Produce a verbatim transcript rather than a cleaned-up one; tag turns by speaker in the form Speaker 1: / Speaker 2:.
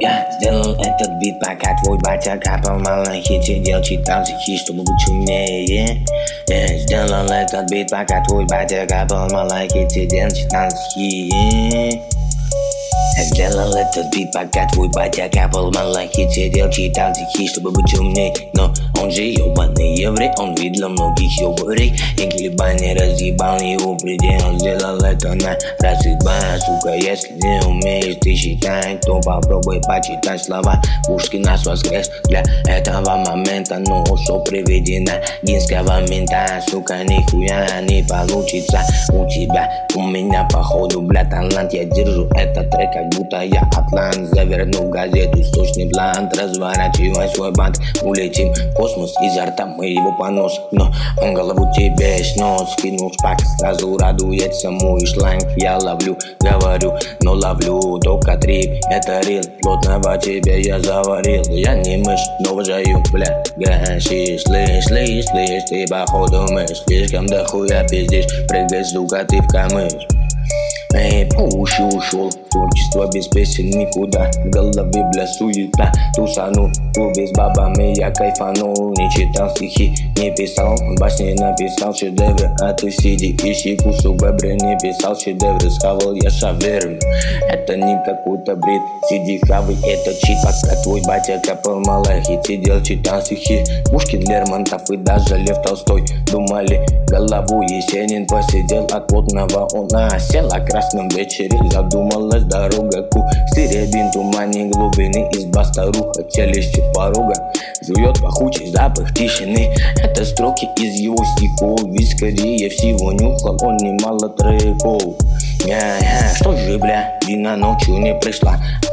Speaker 1: Я сделал этот бит, пока твой батя капал малахит. Сидел, читал стихи, чтобы быть умнее. Я сделал этот бит, пока твой батя капал малахит. Сидел, читал стихи. Я сделал этот бит, пока твой батя капал малахит. Сидел, читал стихи, чтобы быть умней. Но он же ёбаный еврей, он видел многих ёбарей. И колебания разъебал его предел. Он сделал это на раз и два, сука. Если не умеешь ты считать, то попробуй почитать слова Пушкина с воскрес. Для этого момента, ну шо приведена гинского мента. Сука, нихуя не получится у тебя. У меня походу, бля, талант. Я держу этот трек, как будто я атлант. Заверну газету, сочный блант. Разворачивай свой бант. Улетим в космос, изо рта моего понос. Но он голову тебе снос. Кинул шпак, сразу радуется мой шланг. Я ловлю, говорю, но ловлю только трип. Это рил, плотного тебе я заварил. Я не мышь, но уважаю, бля, гашишь. Слышь, слышь, слышь, ты походу мышь. Слишком дохуя пиздишь, прыгай, сука, ты в камыш. Эй, по уши ушел, творчество без песен никуда. В голове, бля, суета, тусанул, клубе с бабами я кайфанул. Не читал стихи, не писал, басни написал шедевры. А ты сиди, ищи кусок бебры, не писал шедевры. Схавал я шаверму, это не какой-то бред. Сиди, хавай, это чит, пока твой батя капал малахит. Сидел, читал стихи, Пушкин, Лермонтов и даже Лев Толстой. Думали, голову Есенин посидел, от плотного он осел. О красном вечере задумалась дорога ку Серебин, тумане глубины, изба старуха, челюсти порога. Жует пахучий запах тишины. Это строки из его стихов, ведь скорее всего нюхал он немало треков. Я, я, что же, бля, вина ночью не пришла.